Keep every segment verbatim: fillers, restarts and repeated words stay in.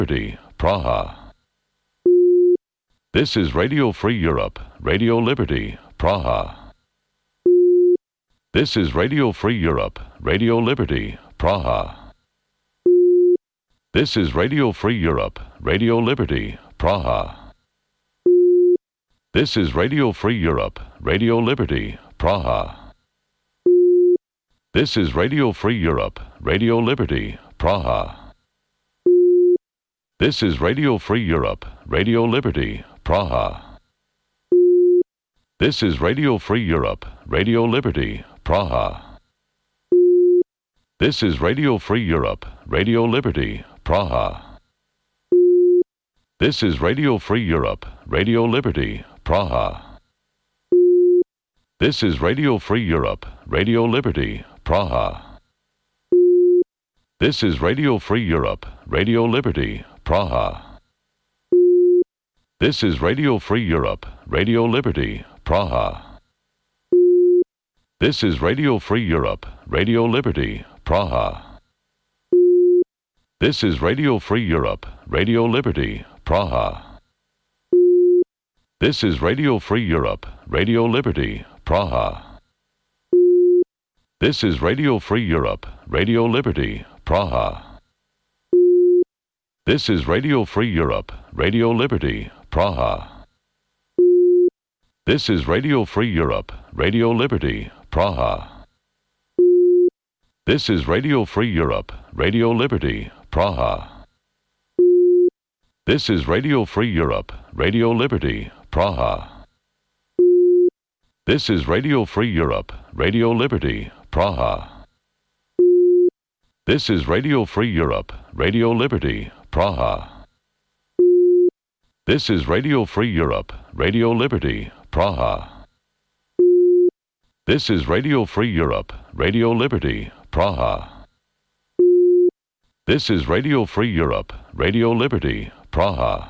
Liberty, Praha. This is Radio Free Europe, Radio Liberty, Praha. This is Radio Free Europe, Radio Liberty, Praha. This is Radio Free Europe, Radio Liberty, Praha. This is Radio Free Europe, Radio Liberty, Praha. This is Radio Free Europe, Radio Liberty, Praha. This is Radio Free Europe, Radio Liberty, Praha. This is Radio Free Europe, Radio Liberty, Praha. This is Radio Free Europe, Radio Liberty, Praha. This is Radio Free Europe, Radio Liberty, Praha. This is Radio Free Europe, Radio Liberty, Praha. This is Radio Free Europe, Radio Liberty, Praha. This is Radio Free Europe, Radio Liberty, Praha. This is Radio Free Europe, Radio Liberty, Praha. This is Radio Free Europe, Radio Liberty, Praha. This is Radio Free Europe, Radio Liberty, Praha. This is Radio Free Europe, Radio Liberty, Praha. This is Radio Free Europe, Radio Liberty, Praha. This is Radio Free Europe, Radio Liberty, Praha. This is Radio Free Europe, Radio Liberty, Praha. This is Radio Free Europe, Radio Liberty, Praha. This is Radio Free Europe, Radio Liberty, Praha. This is Radio Free Europe, Radio Liberty, Praha. This is Radio Free Europe, Radio Liberty, Praha. This is Radio Free Europe, Radio Liberty, Praha. This is Radio Free Europe, Radio Liberty, Praha.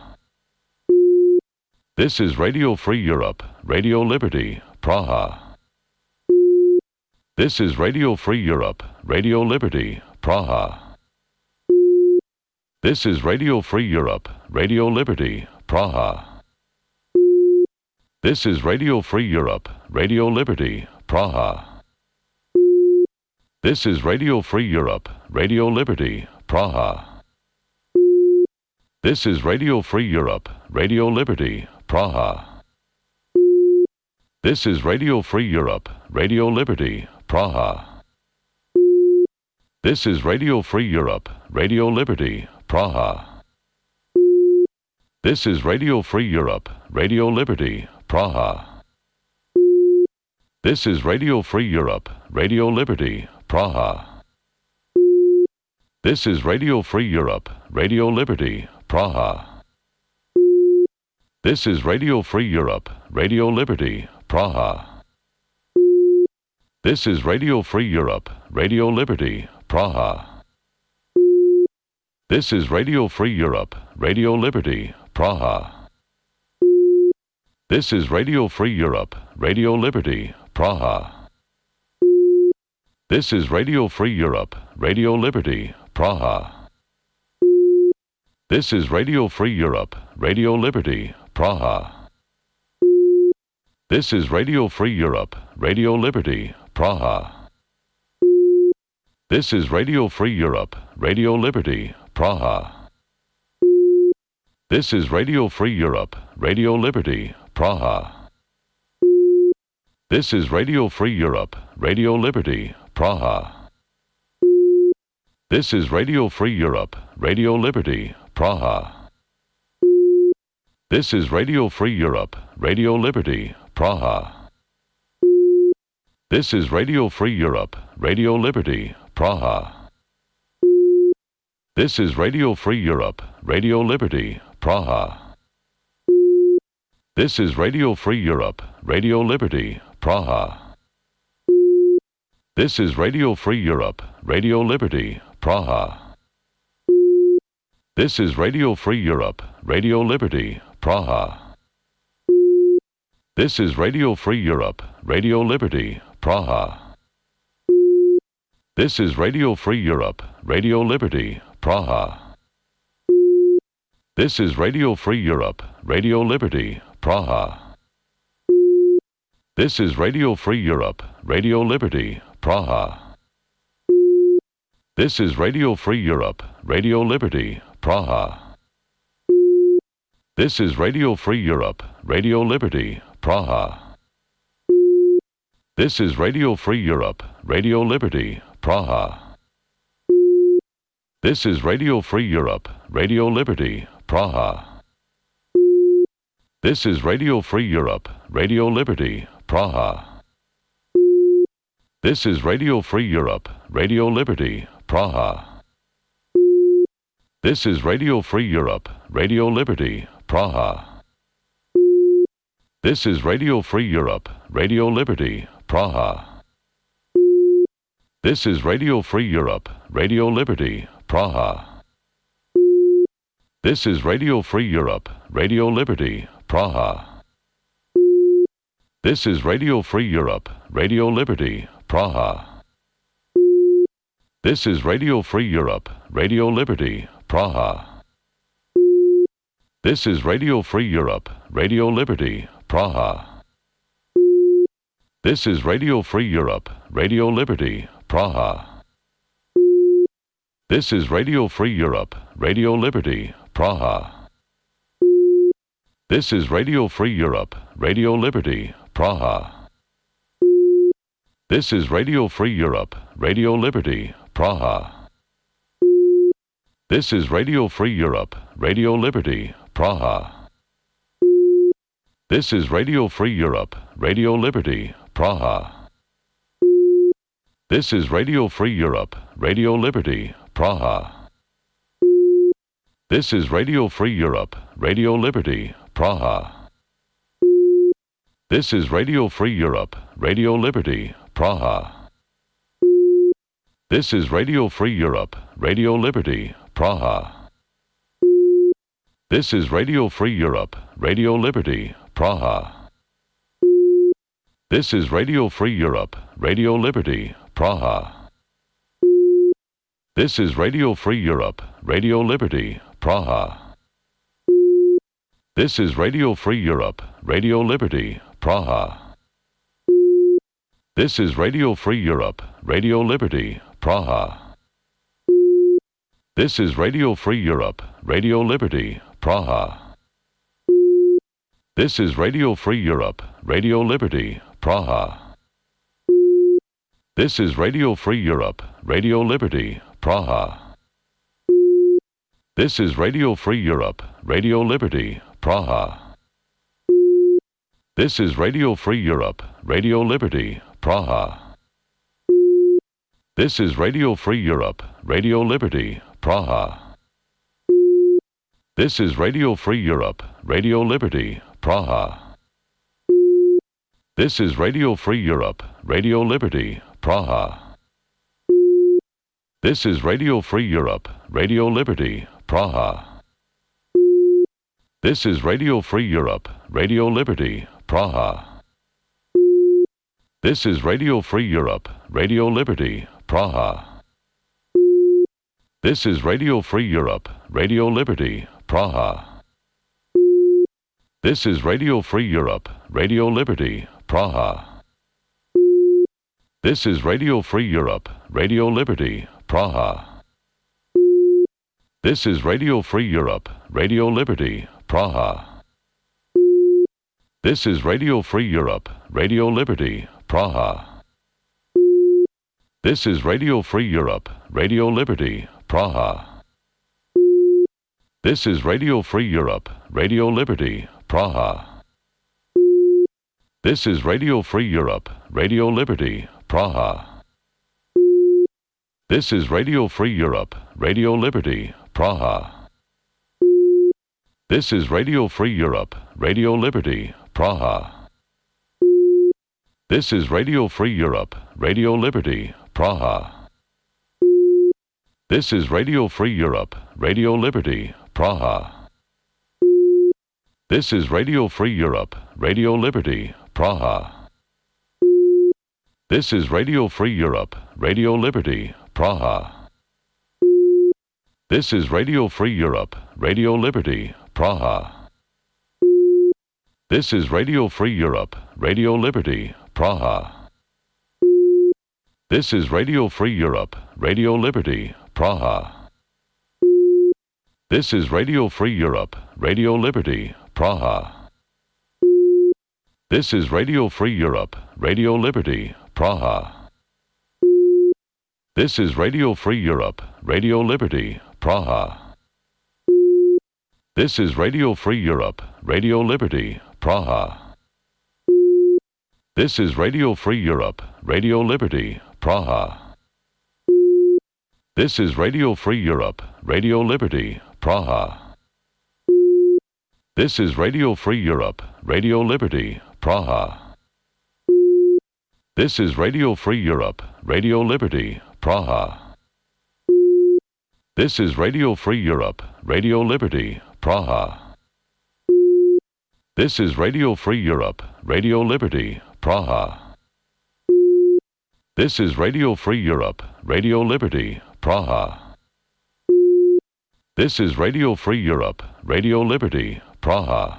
This is Radio Free Europe, Radio Liberty, Praha. This is Radio Free Europe, Radio Liberty, Praha. This is Radio Free Europe, Radio Liberty, Praha. This is Radio Free Europe, Radio Liberty, Praha. This is Radio Free Europe, Radio Liberty, Praha. This is Radio Free Europe, Radio Liberty, Praha. This is Radio Free Europe, Radio Liberty, Praha. This is Radio Free Europe, Radio Liberty, Praha. This is Radio Free Europe, Radio Liberty, Praha. This is Radio Free Europe, Radio Liberty, Praha. This is Radio Free Europe, Radio Liberty, Praha. This is Radio Free Europe, Radio Liberty, Praha. This is Radio Free Europe, Radio Liberty, Praha. This is Radio Free Europe, Radio Liberty, Praha. This is Radio Free Europe, Radio Liberty, Praha. This is Radio Free Europe, Radio Liberty, Praha. This is Radio Free Europe, Radio Liberty, Praha. This is Radio Free Europe, Radio Liberty, Praha. This is Radio Free Europe, Radio Liberty, Praha. This is Radio Free Europe, Radio Liberty, Praha. This is Radio Free Europe, Radio Liberty, Praha. This is Radio Free Europe, Radio Liberty, Praha. This is Radio Free Europe, Radio Liberty, Praha. This is Radio Free Europe, Radio Liberty, Praha. This is Radio Free Europe, Radio Liberty, Praha. This is Radio Free Europe, Radio Liberty, Praha. This is Radio Free Europe, Radio Liberty, Praha. This is Radio Free Europe, Radio Liberty, Praha. This is Radio Free Europe, Radio Liberty, Praha. This is Radio Free Europe, Radio Liberty, Praha. This is Radio Free Europe, Radio Liberty, Praha. This is Radio Free Europe, Radio Liberty, Praha. This is Radio Free Europe, Radio Liberty, Praha. This is Radio Free Europe, Radio Liberty, Praha. This is Radio Free Europe, Radio Liberty, Praha. This is Radio Free Europe, Radio Liberty, Praha. This is Radio Free Europe, Radio Liberty, Praha. This is Radio Free Europe, Radio Liberty, Praha. This is Radio Free Europe, Radio Liberty, Praha. This is Radio Free Europe, Radio Liberty, Praha. This is Radio Free Europe, Radio Liberty, Praha. This is Radio Free Europe, Radio Liberty, Praha. This is Radio Free Europe, Radio Liberty, Praha. This is Radio Free Europe, Radio Liberty, Praha. This is Radio Free Europe, Radio Liberty, Praha. This is Radio Free Europe, Radio Liberty, Praha. This is Radio Free Europe, Radio Liberty, Praha. This is Radio Free Europe, Radio Liberty, Praha. This is Radio Free Europe, Radio Liberty, Praha. This is Radio Free Europe, Radio Liberty, Praha. This is Radio Free Europe, Radio Liberty, Praha. This is Radio Free Europe, Radio Liberty, Praha. This is Radio Free Europe, Radio Liberty, Praha. This is Radio Free Europe, Radio Liberty, Praha. This is Radio Free Europe, Radio Liberty, Praha. This is Radio Free Europe, Radio Liberty, Praha. This is Radio Free Europe, Radio Liberty, Praha. This is Radio Free Europe, Radio Liberty, Praha. This is Radio Free Europe, Radio Liberty, Praha. This is Radio Free Europe, Radio Liberty, Praha. This is Radio Free Europe, Radio Liberty, Praha. This is Radio Free Europe, Radio Liberty, Praha. This is Radio Free Europe, Radio Liberty, Praha. This is Radio Free Europe, Radio Liberty, Praha. This is Radio Free Europe, Radio Liberty, Praha. This is Radio Free Europe, Radio Liberty, Praha. This is Radio Free Europe, Radio Liberty, Praha. This is Radio Free Europe, Radio Liberty, Praha. This is Radio Free Europe, Radio Liberty, Praha. This is Radio Free Europe, Radio Liberty, Praha. This is Radio Free Europe, Radio Liberty, Praha. This is Radio Free Europe, Radio Liberty, Praha. This is Radio Free Europe, Radio Liberty, Praha. This is Radio Free Europe, Radio Liberty, Praha. This is Radio Free Europe, Radio Liberty, Praha. This is Radio Free Europe, Radio Liberty, Praha. This is Radio Free Europe, Radio Liberty, Praha. This is Radio Free Europe, Radio Liberty, Praha. This is Radio Free Europe, Radio Liberty, Praha. This is Radio Free Europe, Radio Liberty, Praha. This is Radio Free Europe, Radio Liberty, Praha. This is Radio Free Europe, Radio Liberty, Praha. This is Radio Free Europe, Radio Liberty, Praha. This is Radio Free Europe, Radio Liberty, Praha. This is Radio Free Europe, Radio Liberty, Praha. This is Radio Free Europe, Radio Liberty, Praha. This is Radio Free Europe, Radio Liberty, Praha. This is Radio Free Europe, Radio Liberty, Praha. This is Radio Free Europe, Radio Liberty, Praha. This is Radio Free Europe, Radio Liberty, Praha. This is Radio Free Europe, Radio Liberty, Praha. This is Radio Free Europe, Radio Liberty, Praha. This is Radio Free Europe, Radio Liberty, Praha. This is Radio Free Europe, Radio Liberty, Praha. This is Radio Free Europe, Radio Liberty, Praha. This is Radio Free Europe, Radio Liberty, Praha. This is Radio Free Europe, Radio Liberty, Praha. This is Radio Free Europe, Radio Liberty, Praha. This is Radio Free Europe, Radio Liberty, Praha. This is Radio Free Europe, Radio Liberty, Praha.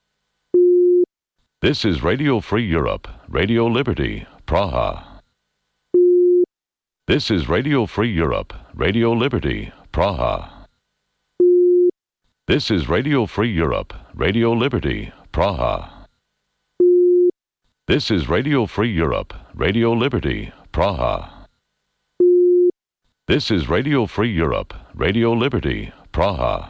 This is Radio Free Europe, Radio Liberty, Praha. This is Radio Free Europe, Radio Liberty, Praha. This is Radio Free Europe, Radio Liberty, Praha. This is Radio Free Europe, Radio Liberty, Praha. This is Radio Free Europe, Radio Liberty, Praha.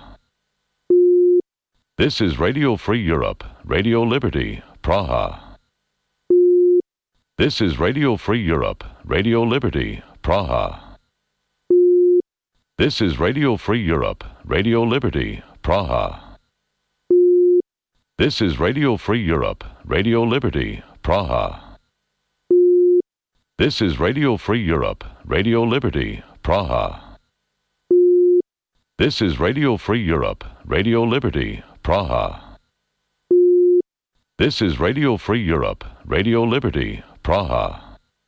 This is Radio Free Europe, Radio Liberty, Praha. This is Radio Free Europe, Radio Liberty, Praha. This is Radio Free Europe, Radio Liberty, Praha. This is Radio Free Europe, Radio Liberty, Praha. This is Radio Free Europe, Radio Liberty, Praha. This is Radio Free Europe, Radio Liberty, Praha. This is Radio Free Europe, Radio Liberty, Praha.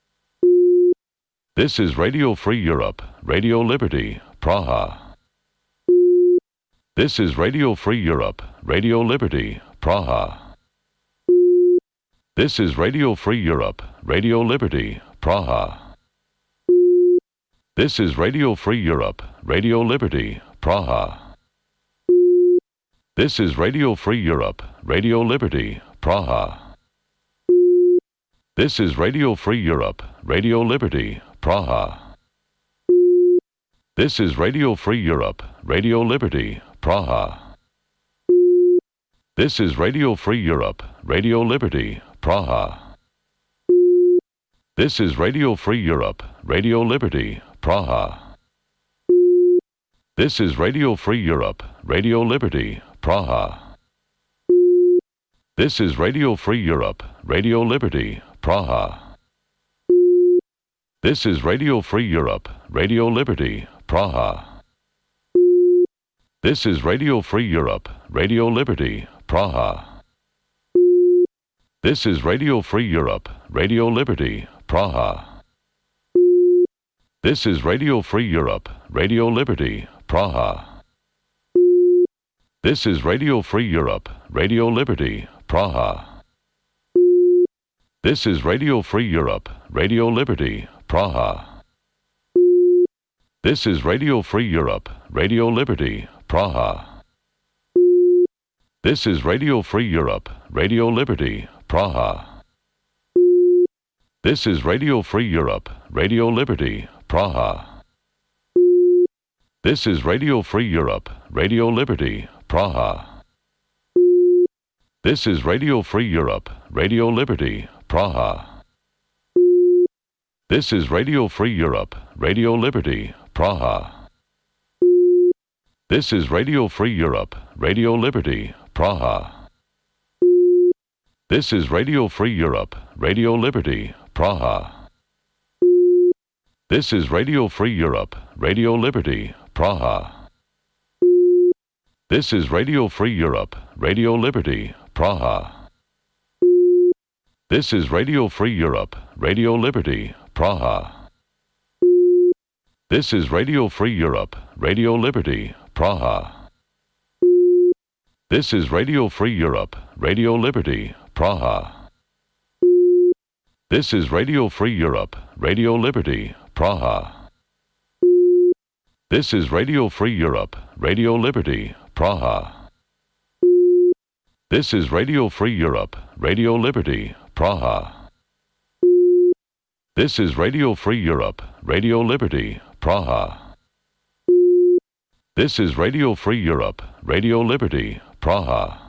This is Radio Free Europe, Radio Liberty, Praha. This is Radio Free Europe, Radio Liberty, Praha. This is Radio Free Europe, Radio Liberty, Praha. This is Radio Free Europe, Radio Liberty, Praha. This is Radio Free Europe, Radio Liberty, Praha. This is Radio Free Europe, Radio Liberty, Praha. This is Radio Free Europe, Radio Liberty, Praha. This is Radio Free Europe, Radio Liberty, Praha. This is Radio Free Europe, Radio Liberty, Praha. This is Radio Free Europe, Radio Liberty, Praha. This is Radio Free Europe, Radio Liberty, Praha. This is Radio Free Europe, Radio Liberty, Praha. This is Radio Free Europe, Radio Liberty, Praha. This is Radio Free Europe, Radio Liberty, Praha. This is Radio Free Europe, Radio Liberty, Praha. This is Radio Free Europe, Radio Liberty, Praha. This is Radio Free Europe, Radio Liberty, Praha. This is Radio Free Europe, Radio Liberty, Praha. This is Radio Free Europe, Radio Liberty, Praha. This is Radio Free Europe, Radio Liberty, Praha. This is Radio Free Europe, Radio Liberty, Praha. This is Radio Free Europe, Radio Liberty, Praha. This is Radio Free Europe, Radio Liberty, Praha. This is Radio Free Europe, Radio Liberty, Praha. This is Radio Free Europe, Radio Liberty, Praha. This is Radio Free Europe, Radio Liberty, Praha. This is Radio Free Europe, Radio Liberty, Praha. This is Radio Free Europe, Radio Liberty, Praha. This is Radio Free Europe, Radio Liberty, Praha. This is Radio Free Europe, Radio Liberty, Praha. This is Radio Free Europe, Radio Liberty, Praha. This is Radio Free Europe, Radio Liberty, Praha. This is Radio Free Europe, Radio Liberty, Praha. This is Radio Free Europe, Radio Liberty, Praha. This is Radio Free Europe, Radio Liberty, Praha.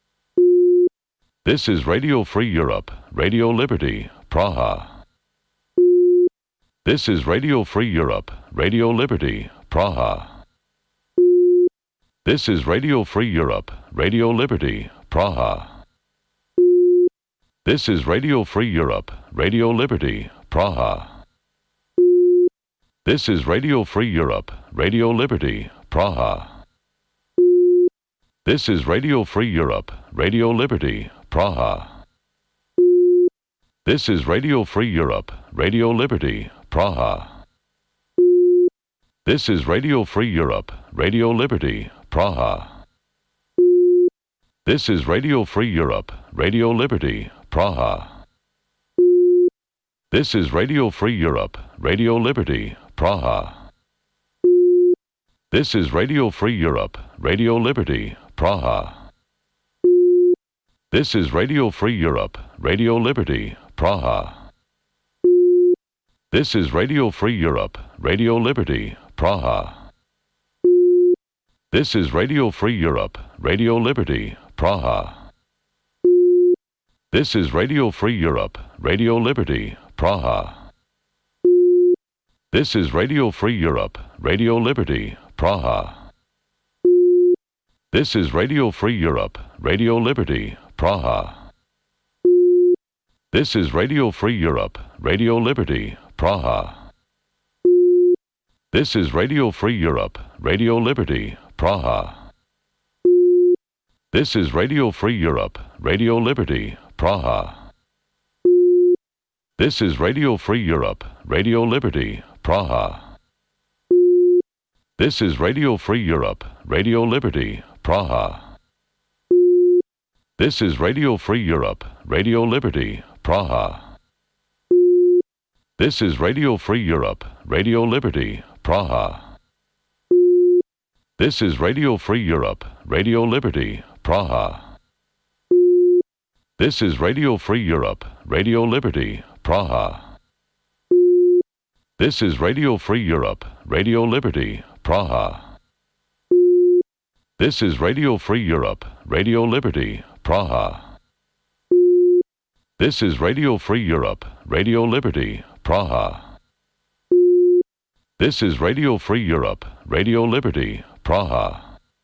This is Radio Free Europe, Radio Liberty, Praha. This is Radio Free Europe, Radio Liberty, Praha. This is Radio Free Europe, Radio Liberty, Praha. This is Radio Free Europe, Radio Liberty, Praha. This is Radio Free Europe, Radio Liberty, Praha. This is Radio Free Europe, Radio Liberty, Praha. This is Radio Free Europe, Radio Liberty, Praha. This is Radio Free Europe, Radio Liberty, Praha. This is Radio Free Europe, Radio Liberty, Praha. This is Radio Free Europe, Radio Liberty, Praha. This is Radio Free Europe, Radio Liberty, Praha. This is Radio Free Europe, Radio Liberty, Praha. This is Radio Free Europe, Radio Liberty, Praha. This is Radio Free Europe, Radio Liberty, Praha. This is Radio Free Europe, Radio Liberty, Praha. This is Radio Free Europe, Radio Liberty, Praha. This is Radio Free Europe, Radio Liberty, Praha. This is Radio Free Europe, Radio Liberty, Praha. This is Radio Free Europe, Radio Liberty, Praha. This is Radio Free Europe, Radio Liberty, Praha. This is Radio Free Europe, Radio Liberty, Praha. This is Radio Free Europe, Radio Liberty, Praha. This is Radio Free Europe, Radio Liberty, Praha. This is Radio Free Europe, Radio Liberty, Praha. This is Radio Free Europe, Radio Liberty, Praha. This is Radio Free Europe, Radio Liberty, Praha. This is Radio Free Europe, Radio Liberty, Praha. This is Radio Free Europe, Radio Liberty, Praha. This is Radio Free Europe, Radio Liberty, Praha. This is Radio Free Europe, Radio Liberty, Praha.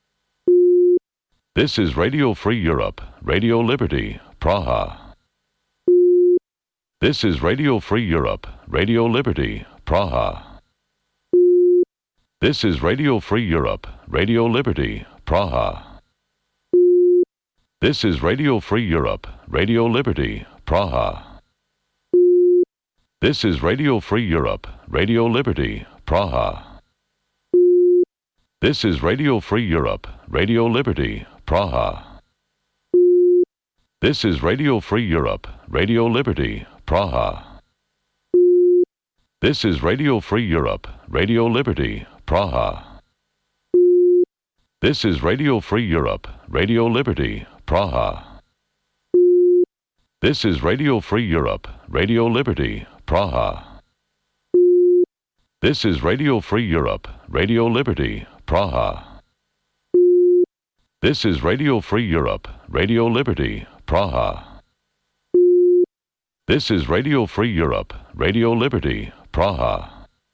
This is Radio Free Europe, Radio Liberty, Praha. This is Radio Free Europe, Radio Liberty, Praha. This is Radio Free Europe, Radio Liberty, Praha. This is Radio Free Europe, Radio Liberty, Praha. This is Radio Free Europe, Radio Liberty, Praha. This is Radio Free Europe, Radio Liberty, Praha. This is Radio Free Europe, Radio Liberty, Praha. This is Radio Free Europe, Radio Liberty, Praha. This is Radio Free Europe, Radio Liberty, Praha. This is Radio Free Europe, Radio Liberty, Praha. This is Radio Free Europe, Radio Liberty, Praha. This is Radio Free Europe, Radio Liberty, Praha. This is Radio Free Europe, Radio Liberty, Praha.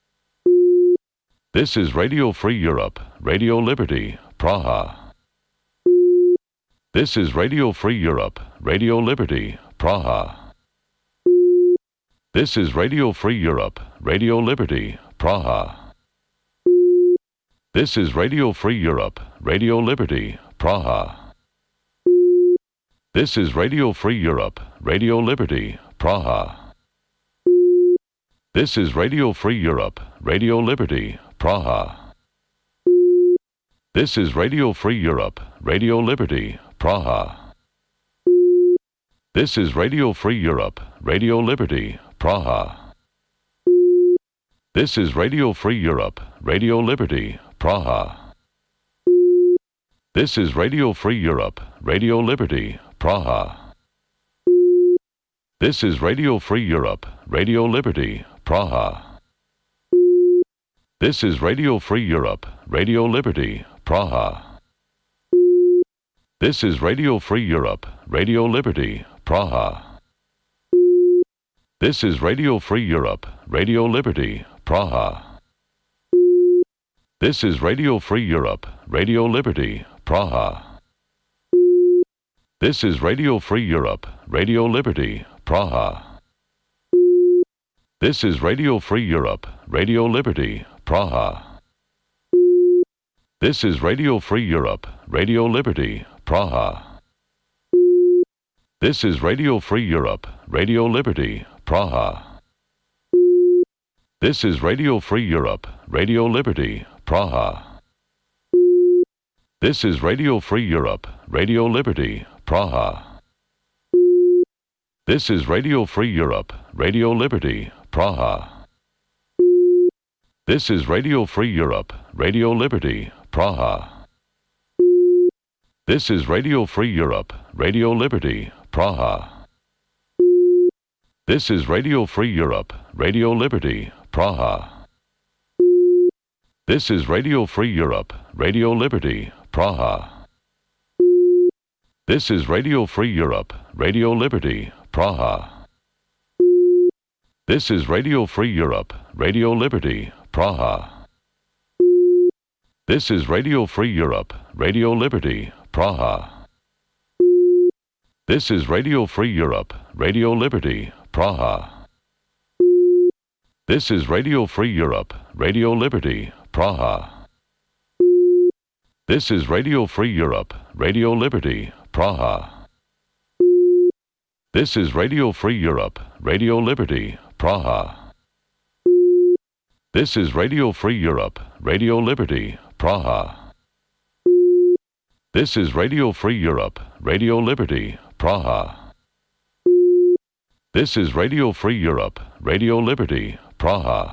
This is Radio Free Europe, Radio Liberty, Praha. This is Radio Free Europe, Radio Liberty, Praha. This is Radio Free Europe, Radio Liberty, Praha. This is Radio Free Europe, Radio Liberty, Praha. This is Radio Free Europe, Radio Liberty, Praha. This is Radio Free Europe, Radio Liberty, Praha. This is Radio Free Europe, Radio Liberty, Praha. This is Radio Free Europe, Radio Liberty, Praha. This is Radio Free Europe, Radio Liberty, Praha. This is Radio Free Europe, Radio Liberty, Praha. This is Radio Free Europe, Radio Liberty, Praha. This is Radio Free Europe, Radio Liberty, Praha. This is Radio Free Europe, Radio Liberty, Praha. This is Radio Free Europe, Radio Liberty, Praha. This is Radio Free Europe, Radio Liberty, Praha. This is Radio Free Europe, Radio Liberty, Praha. This is Radio Free Europe, Radio Liberty, Praha. This is Radio Free Europe, Radio Liberty, Praha. This is Radio Free Europe, Radio Liberty, Praha. This is Radio Free Europe, Radio Liberty, Praha. This is Radio Free Europe, Radio Liberty, Praha. This is Radio Free Europe, Radio Liberty, Praha. This is Radio Free Europe, Radio Liberty, Praha. This is Radio Free Europe, Radio Liberty, Praha. This is Radio Free Europe, Radio Liberty, Praha. This is Radio Free Europe, Radio Liberty, Praha. This is Radio Free Europe, Radio Liberty, Praha. This is Radio Free Europe, Radio Liberty, Praha. This is Radio Free Europe, Radio Liberty, Praha. This is Radio Free Europe, Radio Liberty, Praha. This is Radio Free Europe, Radio Liberty, Praha. This is Radio Free Europe, Radio Liberty, Praha. This is Radio Free Europe, Radio Liberty, Praha. This is Radio Free Europe, Radio Liberty, Praha. This is Radio Free Europe, Radio Liberty, Praha. This is Radio Free Europe, Radio Liberty, Praha.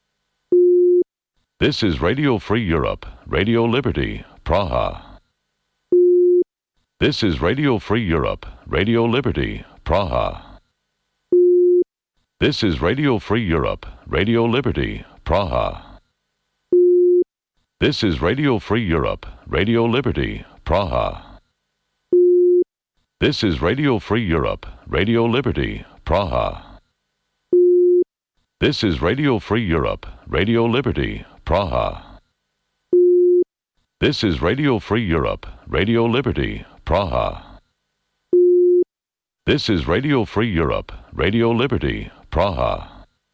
This is Radio Free Europe, Radio Liberty, Praha. This is Radio Free Europe, Radio Liberty, Praha. This is Radio Free Europe, Radio Liberty, Praha. This is Radio Free Europe, Radio Liberty, Praha. This is Radio Free Europe, Radio Liberty, Praha. This is Radio Free Europe, Radio Liberty, Praha. This is Radio Free Europe, Radio Liberty, Praha. This is Radio Free Europe, Radio Liberty, Praha.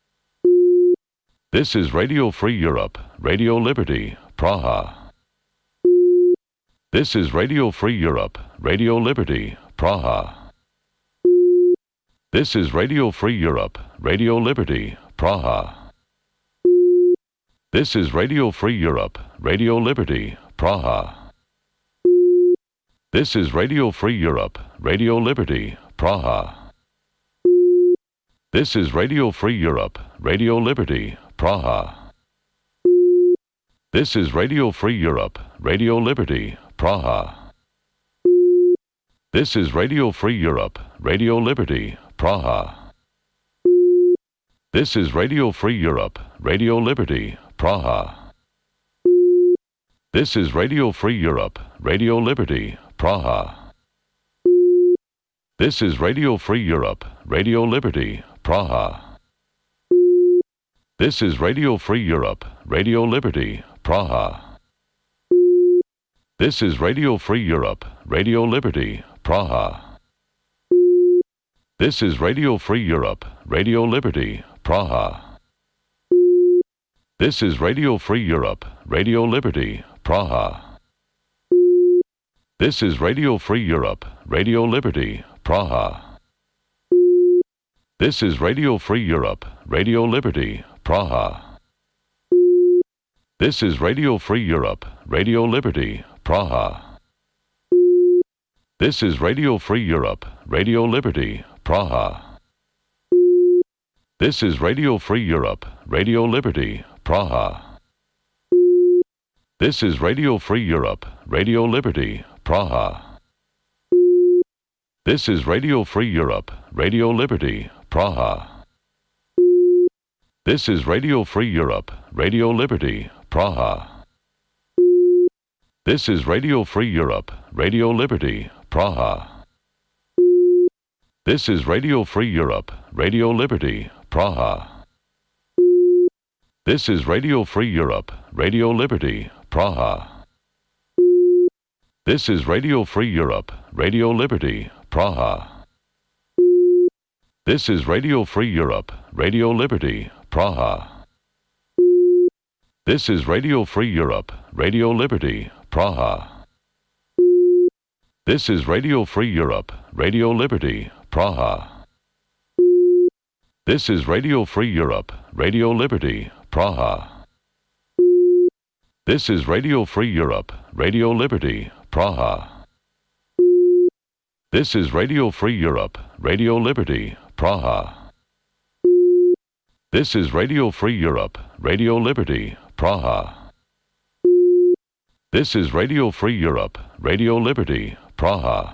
This is Radio Free Europe, Radio Liberty, Praha. This is Radio Free Europe, Radio Liberty, Praha. This is Radio Free Europe, Radio Liberty, Praha. This is Radio Free Europe, Radio Liberty, Praha. This is Radio Free Europe, Radio Liberty, Praha. This is Radio Free Europe, Radio Liberty, Praha. This is Radio Free Europe, Radio Liberty, Praha. This is Radio Free Europe, Radio Liberty, Praha. This is Radio Free Europe, Radio Liberty, Praha. This is Radio Free Europe, Radio Liberty, Praha. This is Radio Free Europe, Radio Liberty, Praha. This is Radio Free Europe, Radio Liberty, Praha. This is Radio Free Europe, Radio Liberty, Praha. This is Radio Free Europe, Radio Liberty, Praha. This is Radio Free Europe, Radio Liberty, Praha. This is Radio Free Europe, Radio Liberty, Praha. This is Radio Free Europe, Radio Liberty, Praha. This is Radio Free Europe, Radio Liberty, Praha. This is Radio Free Europe, Radio Liberty, Praha. This is Radio Free Europe, Radio Liberty, Praha. This is Radio Free Europe, Radio Liberty, Praha. This is Radio Free Europe, Radio Liberty, Praha. This is Radio Free Europe, Radio Liberty, Praha. This is Radio Free Europe, Radio Liberty, Praha. This is Radio Free Europe, Radio Liberty, Praha. This is Radio Free Europe, Radio Liberty, Praha. This is Radio Free Europe, Radio Liberty, Praha. This is Radio Free Europe, Radio Liberty, Praha. This is Radio Free Europe, Radio Liberty, Praha. This is Radio Free Europe, Radio Liberty, Praha. This is Radio Free Europe, Radio Liberty, Praha. This is Radio Free Europe, Radio Liberty, Praha. This is Radio Free Europe, Radio Liberty, Praha. This is Radio Free Europe, Radio Liberty, Praha. This is Radio Free Europe, Radio Liberty, Praha.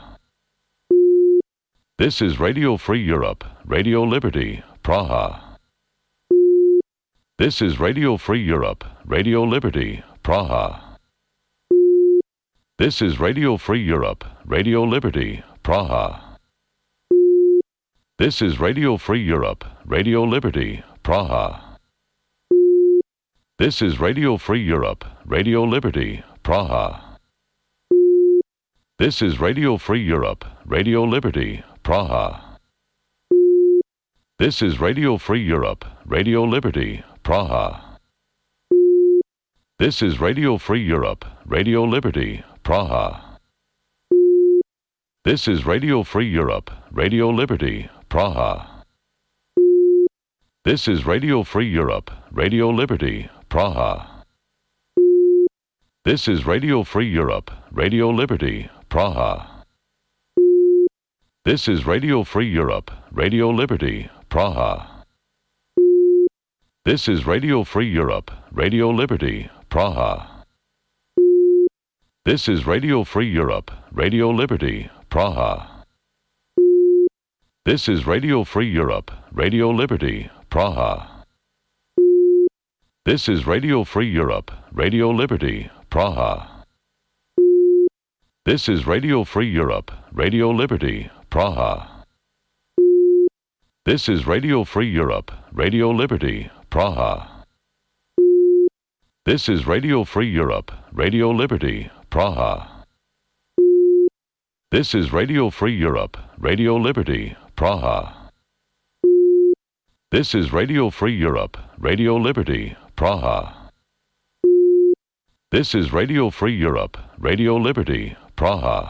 This is Radio Free Europe, Radio Liberty, Praha. This is Radio Free Europe, Radio Liberty, Praha. This is Radio Free Europe, Radio Liberty, Praha. This is Radio Free Europe, Radio Liberty, Praha. This is Radio Free Europe, Radio Liberty, Praha. This is Radio Free Europe, Radio Liberty, Praha. This is Radio Free Europe, Radio Liberty, Praha. This is Radio Free Europe, Radio Liberty, Praha. This is Radio Free Europe, Radio Liberty, Praha. This is Radio Free Europe, Radio Liberty, Praha. This is Radio Free Europe, Radio Liberty, Praha. This is Radio Free Europe, Radio Liberty, Praha. This is Radio Free Europe, Radio Liberty, Praha. This is Radio Free Europe, Radio Liberty, Praha. This is Radio Free Europe, Radio Liberty, Praha. This is Radio Free Europe, Radio Liberty, Praha. This is Radio Free Europe, Radio Liberty, Praha. This is Radio Free Europe, Radio Liberty, Praha. This is Radio Free Europe, Radio Liberty, Praha. This is Radio Free Europe, Radio Liberty, Praha. This is Radio Free Europe, Radio Liberty, Praha. This is Radio Free Europe, Radio Liberty, Praha.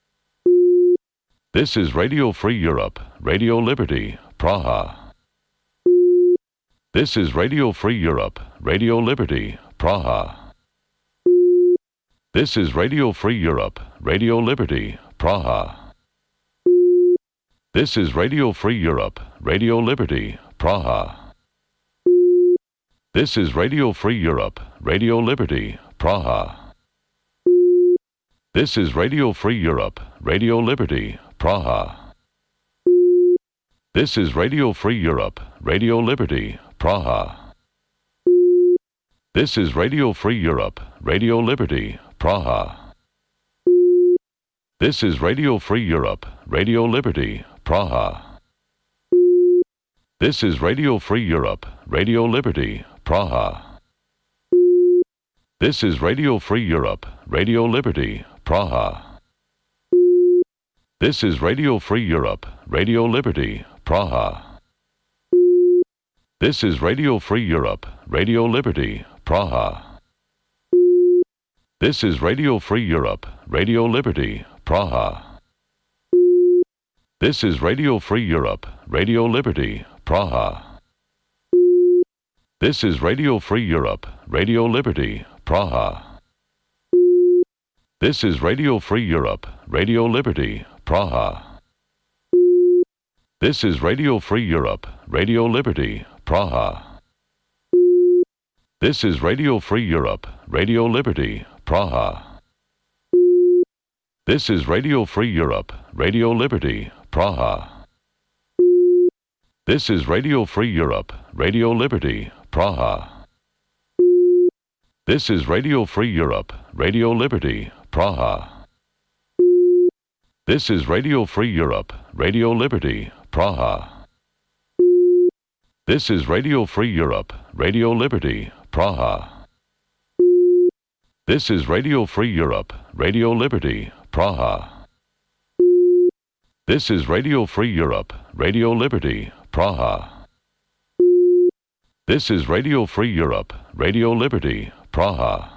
This is Radio Free Europe, Radio Liberty, Praha. This is Radio Free Europe, Radio Liberty, Praha. This is Radio Free Europe, Radio Liberty, Praha. This is Radio Free Europe, Radio Liberty, Praha. This is Radio Free Europe, Radio Liberty, Praha. This is Radio Free Europe, Radio Liberty, Praha. This is Radio Free Europe, Radio Liberty, Praha. This is Radio Free Europe, Radio Liberty, Praha. This is Radio Free Europe, Radio Liberty, Praha. This is Radio Free Europe, Radio Liberty, Praha. This is Radio Free Europe, Radio Liberty, Praha. This is Radio Free Europe, Radio Liberty, Praha. This is Radio Free Europe, Radio Liberty, Praha. This is Radio Free Europe, Radio Liberty, Praha. This is Radio Free Europe, Radio Liberty, Praha. This is Radio Free Europe, Radio Liberty, Praha. This is Radio Free Europe, Radio Liberty, Praha. This is Radio Free Europe, Radio Liberty, Praha. This is Radio Free Europe, Radio Liberty, Praha. This is Radio Free Europe, Radio Liberty, Praha. This is Radio Free Europe, Radio Liberty, Praha. This is Radio Free Europe, Radio Liberty, Praha. This is Radio Free Europe, Radio Liberty, Praha. This is Radio Free Europe, Radio Liberty, Praha. This is Radio Free Europe, Radio Liberty, Praha. This is Radio Free Europe, Radio Liberty, Praha. This is Radio Free Europe, Radio Liberty, Praha.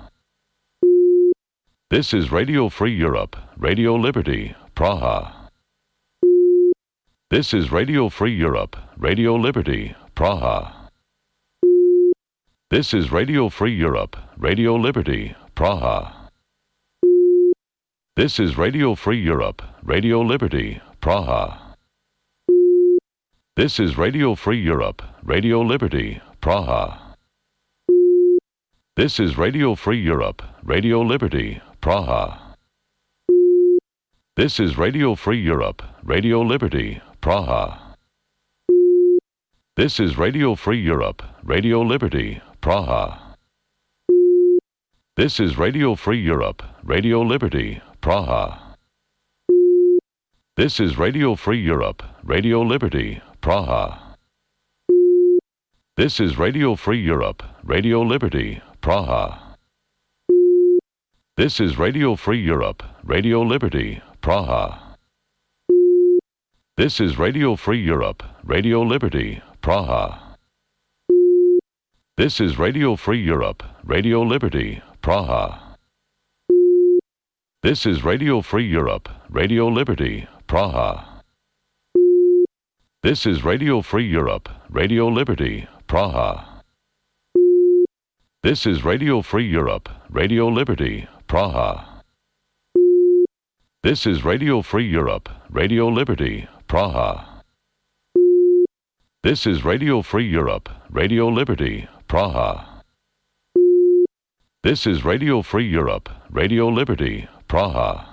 This is Radio Free Europe, Radio Liberty, Praha. This is Radio Free Europe, Radio Liberty, Praha. This is Radio Free Europe, Radio Liberty, Praha. This is Radio Free Europe, Radio Liberty, Praha. This is Radio Free Europe, Radio Liberty, Praha. This is Radio Free Europe, Radio Liberty, Praha. This is Radio Free Europe, Radio Liberty, Praha. This is Radio Free Europe, Radio Liberty, Praha. This is Radio Free Europe, Radio Liberty, Praha. This is Radio Free Europe, Radio Liberty, Praha. This is Radio Free Europe, Radio Liberty, Praha. This is Radio Free Europe, Radio Liberty, Praha. This is Radio Free Europe, Radio Liberty, Praha. This is Radio Free Europe, Radio Liberty, Praha. This is Radio Free Europe, Radio Liberty, Praha. This is Radio Free Europe, Radio Liberty, Praha. This is Radio Free Europe, Radio Liberty, Praha. This is Radio Free Europe, Radio Liberty, Praha. This is Radio Free Europe, Radio Liberty, Praha. This is Radio Free Europe, Radio Liberty, Praha.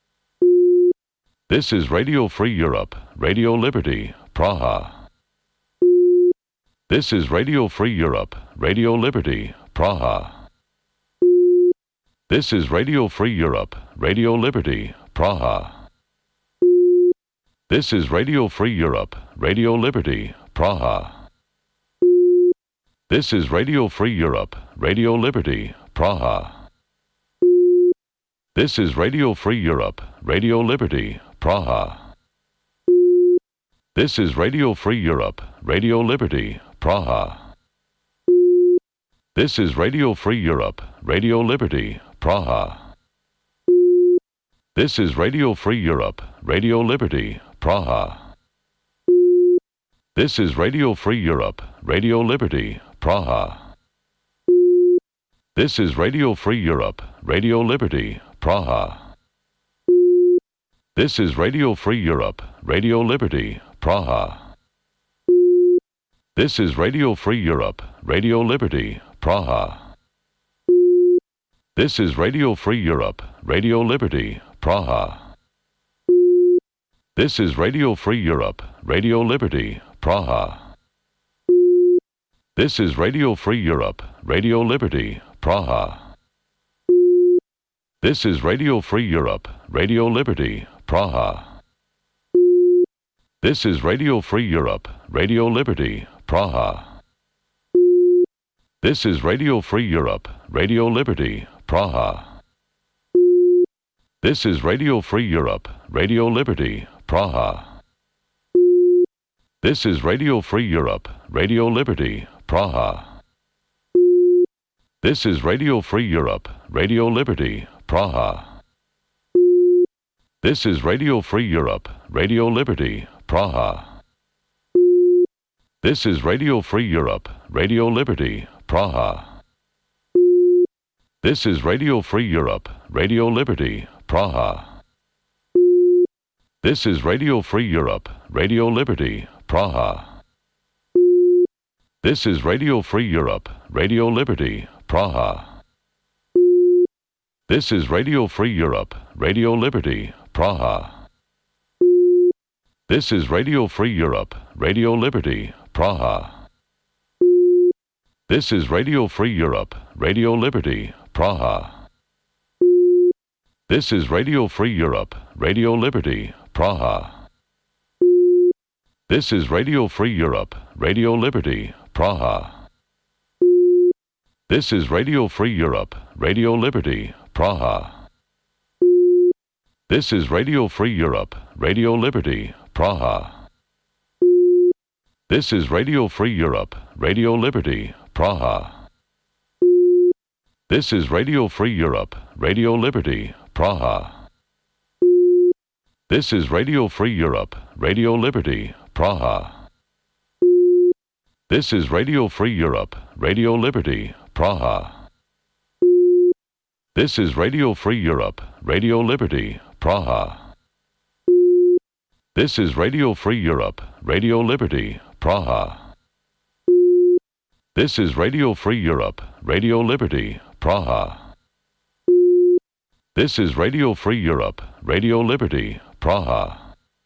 This is Radio Free Europe, Radio Liberty, Praha. This is Radio Free Europe, Radio Liberty, Praha. This is Radio Free Europe, Radio Liberty, Praha. This is Radio Free Europe, Radio Liberty, Praha. This is Radio Free Europe, Radio Liberty, Praha. This is Radio Free Europe, Radio Liberty, Praha. This is Radio Free Europe, Radio Liberty, Praha. This is Radio Free Europe, Radio Liberty, Praha. This is Radio Free Europe, Radio Liberty, Praha. This is Radio Free Europe, Radio Liberty, Praha. This is Radio Free Europe, Radio Liberty, Praha. This is Radio Free Europe, Radio Liberty, Praha. This is Radio Free Europe, Radio Liberty, Praha. This is Radio Free Europe, Radio Liberty, Praha. This is Radio Free Europe, Radio Liberty, Praha. This is Radio Free Europe, Radio Liberty, Praha. This is Radio Free Europe, Radio Liberty, Praha. This is Radio Free Europe, Radio Liberty, Praha. This is Radio Free Europe, Radio Liberty, Praha. This is Radio Free Europe, Radio Liberty, Praha. This is Radio Free Europe, Radio Liberty, Praha. This is Radio Free Europe, Radio Liberty, Praha. This is Radio Free Europe, Radio Liberty, Praha. This is Radio Free Europe, Radio Liberty, Praha. This is Radio Free Europe, Radio Liberty, Praha. This is Radio Free Europe, Radio Liberty, Praha. This is Radio Free Europe, Radio Liberty, Praha. This is Radio Free Europe, Radio Liberty, Praha. This is Radio Free Europe, Radio Liberty, Praha. This is Radio Free Europe, Radio Liberty, Praha. This is Radio Free Europe, Radio Liberty, Praha. This is Radio Free Europe, Radio Liberty, Praha. This is Radio Free Europe, Radio Liberty, Praha. This is Radio Free Europe, Radio Liberty, Praha. This is Radio Free Europe, Radio Liberty, Praha. This is Radio Free Europe, Radio Liberty, Praha. This is Radio Free Europe, Radio Liberty, Praha. This is Radio Free Europe, Radio Liberty, Praha. This is Radio Free Europe, Radio Liberty, Praha. This is Radio Free Europe, Radio Liberty, Praha. This is Radio Free Europe, Radio Liberty, Praha. This is Radio Free Europe, Radio Liberty, Praha.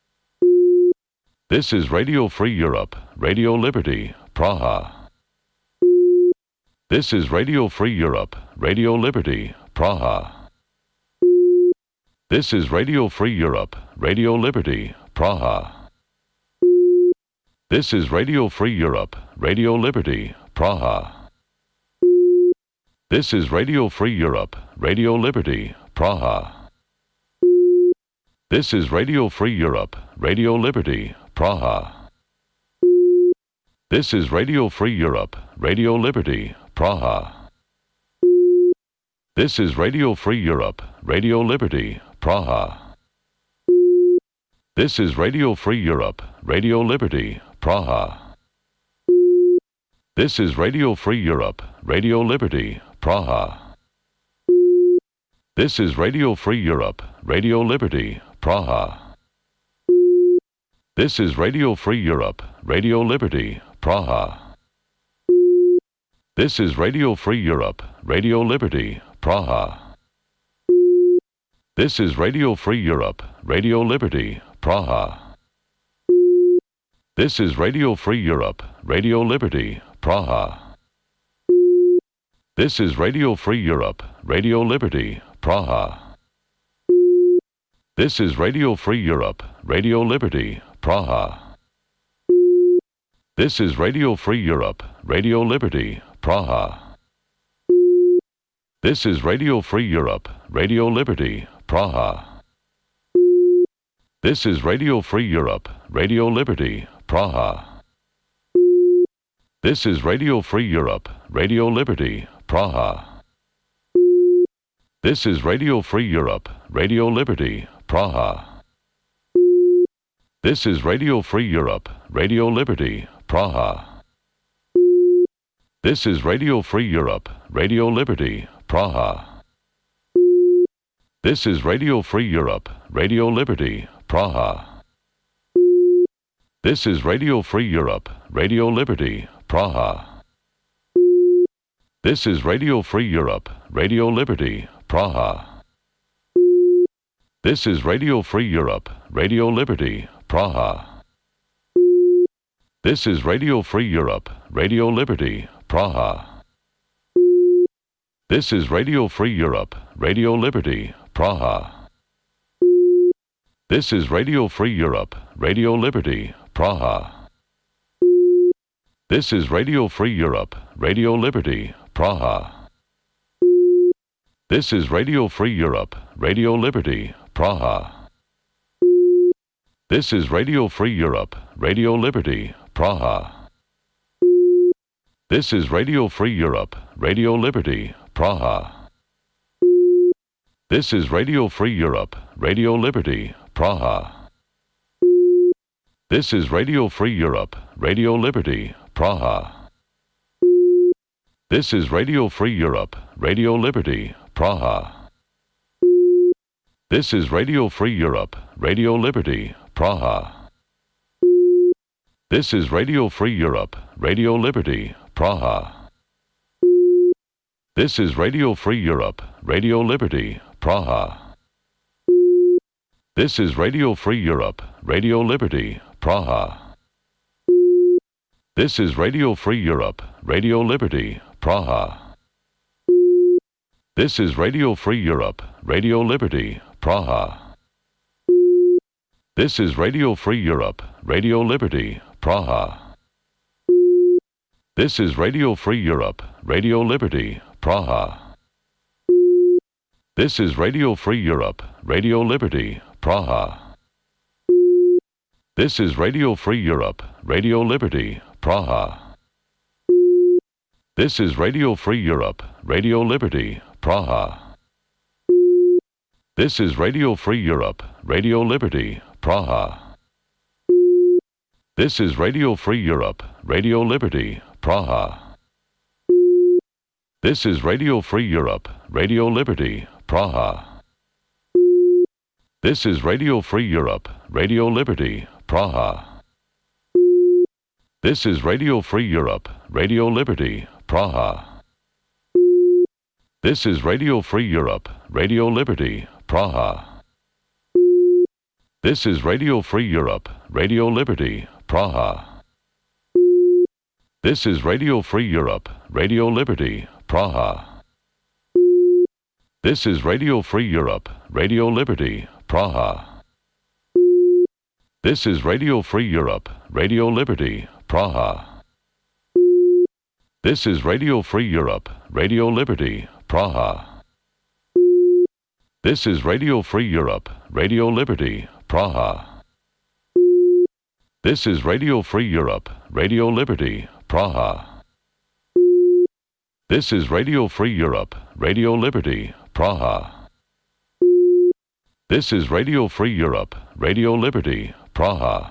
This is Radio Free Europe, Radio Liberty, Praha. This is Radio Free Europe, Radio Liberty, Praha. This is Radio Free Europe, Radio Liberty, Praha. This is Radio Free Europe, Radio Liberty, Praha. This is Radio Free Europe, Radio Liberty, Praha. This is Radio Free Europe, Radio Liberty, Praha. This is Radio Free Europe, Radio Liberty, Praha. This is Radio Free Europe, Radio Liberty, Praha. This is Radio Free Europe, Radio Liberty, Praha. This is Radio Free Europe, Radio Liberty, Praha. This is Radio Free Europe, Radio Liberty, Praha. This is Radio Free Europe, Radio Liberty, Praha. This is Radio Free Europe, Radio Liberty, Praha. This is Radio Free Europe, Radio Liberty, Praha. This is Radio Free Europe, Radio Liberty, Praha. This is Radio Free Europe, Radio Liberty, Praha. This is Radio Free Europe, Radio Liberty, Praha. This is Radio Free Europe, Radio Liberty, Praha. This is Radio Free Europe, Radio Liberty, Praha. This is Radio Free Europe, Radio Liberty, Praha. This is Radio Free Europe, Radio Liberty, Praha. This is Radio Free Europe, Radio Liberty, Praha. This is Radio Free Europe, Radio Liberty, Praha. This is Radio Free Europe, Radio Liberty, Praha. This is Radio Free Europe, Radio Liberty, Praha. This is Radio Free Europe, Radio Liberty, Praha. This is Radio Free Europe, Radio Liberty, Praha. This is Radio Free Europe, Radio Liberty, Praha. This is Radio Free Europe, Radio Liberty, Praha. This is Radio Free Europe, Radio Liberty, Praha. This is Radio Free Europe, Radio Liberty, Praha. This is Radio Free Europe, Radio Liberty, Praha. This is Radio Free Europe, Radio Liberty, Praha. This is Radio Free Europe, Radio Liberty, Praha. This is Radio Free Europe, Radio Liberty, Praha. This is Radio Free Europe, Radio Liberty, Praha. This is Radio Free Europe, Radio Liberty, Praha. This is Radio Free Europe, Radio Liberty, Praha. This is Radio Free Europe, Radio Liberty, Praha. This is Radio Free Europe, Radio Liberty, Praha. This is Radio Free Europe, Radio Liberty, Praha. This is Radio Free Europe, Radio Liberty, Praha. This is Radio Free Europe, Radio Liberty, Praha. This is Radio Free Europe, Radio Liberty, Praha. This is Radio Free Europe, Radio Liberty, Praha. This is Radio Free Europe, Radio Liberty, Praha. This is Radio Free Europe, Radio Liberty, Praha. This is Radio Free Europe, Radio Liberty, Praha. This is Radio Free Europe, Radio Liberty, Praha. This is Radio Free Europe, Radio Liberty, Praha. This is Radio Free Europe, Radio Liberty, Praha. This is Radio Free Europe, Radio Liberty, Praha. This is Radio Free Europe, Radio Liberty, Praha. This is Radio Free Europe, Radio Liberty, Praha. This is Radio Free Europe, Radio Liberty, Praha. This is Radio Free Europe, Radio Liberty, Praha. This is Radio Free Europe, Radio Liberty, Praha. This is Radio Free Europe, Radio Liberty, Praha. This is Radio Free Europe, Radio Liberty, Praha. This is Radio Free Europe, Radio Liberty, Praha. This is Radio Free Europe, Radio Liberty, Praha. This is Radio Free Europe, Radio Liberty, Praha. This is Radio Free Europe, Radio Liberty, Praha. This is Radio Free Europe, Radio Liberty, Praha.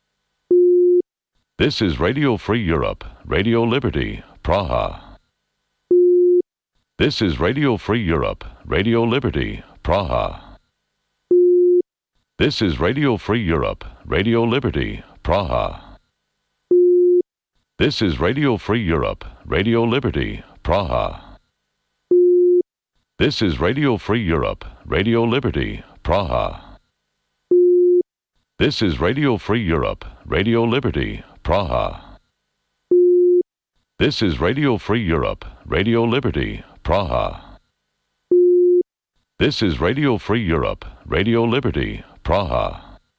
This is Radio Free Europe, Radio Liberty, Praha. This is Radio Free Europe, Radio Liberty, Praha. This is Radio Free Europe, Radio Liberty, Praha. This is Radio Free Europe, Radio Liberty, Praha. This is Radio Free Europe, Radio Liberty, Praha. This is Radio Free Europe, Radio Liberty, Praha. This is Radio Free Europe, Radio Liberty, Praha. This is Radio Free Europe, Radio Liberty, Praha.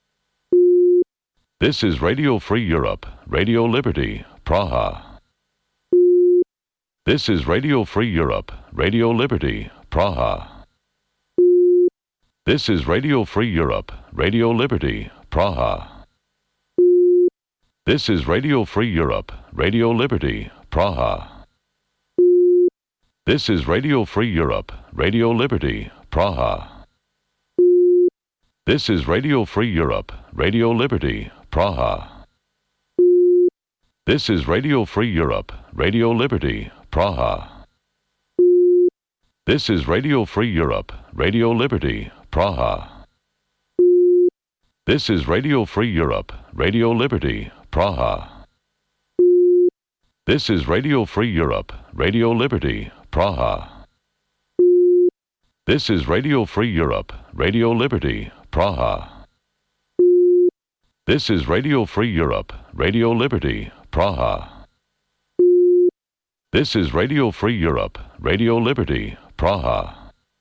This is Radio Free Europe, Radio Liberty, Praha. This is Radio Free Europe, Radio Liberty, Praha. This is Radio Free Europe, Radio Liberty, Praha. This is Radio Free Europe, Radio Liberty, Praha. This is Radio Free Europe, Radio Liberty, Praha. This is Radio Free Europe, Radio Liberty, Praha. This is Radio Free Europe, Radio Liberty, Praha. This is Radio Free Europe, Radio Liberty, Praha. This is Radio Free Europe, Radio Liberty, Praha. This is Radio Free Europe, Radio Liberty, Praha. This is Radio Free Europe, Radio Liberty, Praha. This is Radio Free Europe, Radio Liberty, Praha. This is Radio Free Europe, Radio Liberty, Praha.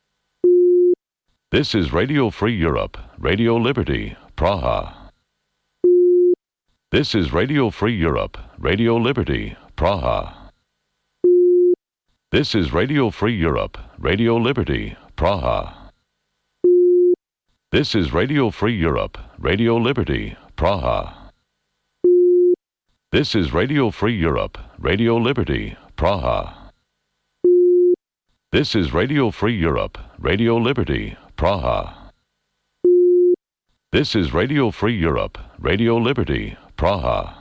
This is Radio Free Europe, Radio Liberty, Praha. This is Radio Free Europe, Radio Liberty, Praha. This is Radio Free Europe, Radio Liberty, Praha. This is Radio Free Europe, Radio Liberty, Praha. This is Radio Free Europe, Radio Liberty, Praha. This is Radio Free Europe, Radio Liberty, Praha. This is Radio Free Europe, Radio Liberty, Praha.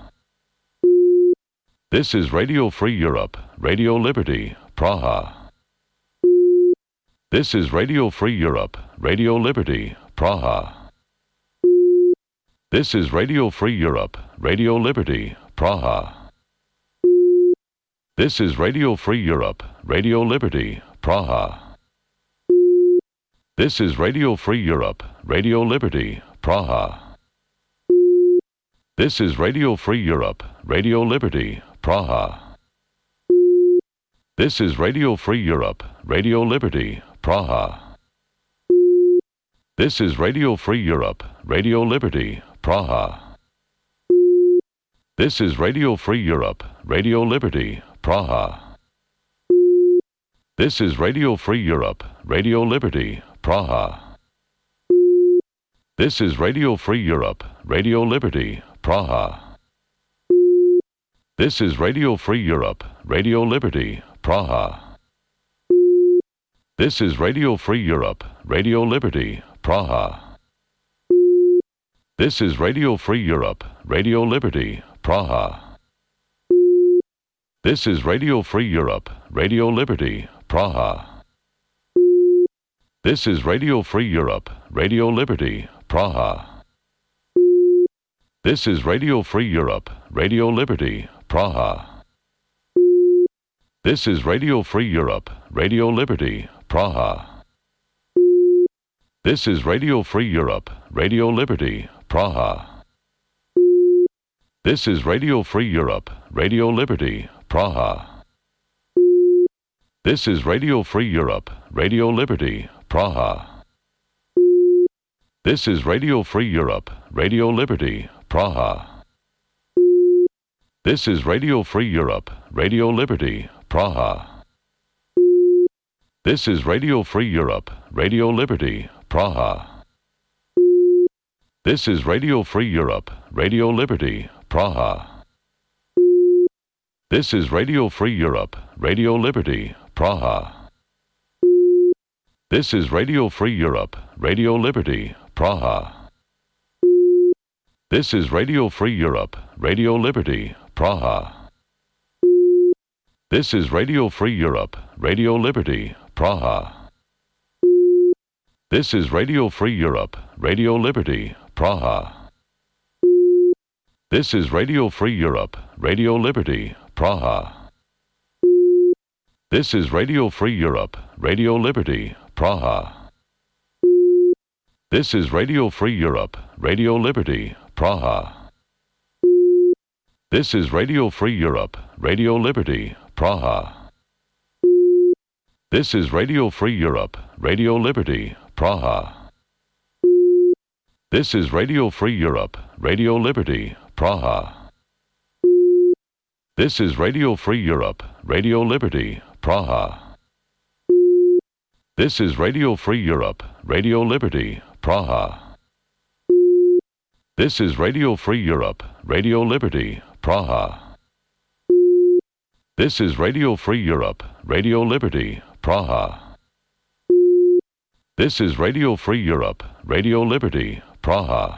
This is Radio Free Europe, Radio Liberty, Praha. This is Radio Free Europe, Radio Liberty, Praha. This is Radio Free Europe, Radio Liberty, Praha. This is Radio Free Europe, Radio Liberty, Praha. This is Radio Free Europe, Radio Liberty, Praha. This is Radio Free Europe, Radio Liberty, Praha. This is Radio Free Europe, Radio Liberty, Praha. This is Radio Free Europe, Radio Liberty, Praha. This is Radio Free Europe, Radio Liberty, Praha. This is Radio Free Europe, Radio Liberty, Praha. This is Radio Free Europe, Radio Liberty, Praha. This is Radio Free Europe, Radio Liberty, Praha. This is Radio Free Europe, Radio Liberty, Praha. This is Radio Free Europe, Radio Liberty, Praha. This is Radio Free Europe, Radio Liberty, Praha. This is Radio Free Europe, Radio Liberty, Praha. This is Radio Free Europe, Radio Liberty, Praha. This is Radio Free Europe, Radio Liberty, Praha. This is Radio Free Europe, Radio Liberty, Praha. This is Radio Free Europe, Radio Liberty, Praha. This is Radio Free Europe, Radio Liberty, Praha. This is Radio Free Europe, Radio Liberty, Praha. This is Radio Free Europe, Radio Liberty, Praha. This is Radio Free Europe, Radio Liberty, Praha. This is Radio Free Europe, Radio Liberty, Praha. This is Radio Free Europe, Radio Liberty, Praha. This is Radio Free Europe, Radio Liberty, Praha. This is Radio Free Europe, Radio Liberty, Praha. This is Radio Free Europe, Radio Liberty, Praha. This is Radio Free Europe, Radio Liberty, Praha. This is Radio Free Europe, Radio Liberty, Praha. This is Radio Free Europe, Radio Liberty, Praha. This is Radio Free Europe, Radio Liberty, Praha. This is Radio Free Europe, Radio Liberty, Praha. This is Radio Free Europe, Radio Liberty, Praha. This is Radio Free Europe, Radio Liberty, Praha. This is Radio Free Europe, Radio Liberty, Praha. This is Radio Free Europe, Radio Liberty, Praha. This is Radio Free Europe, Radio Liberty, Praha. This is Radio Free Europe, Radio Liberty, Praha. This is Radio Free Europe, Radio Liberty, Praha.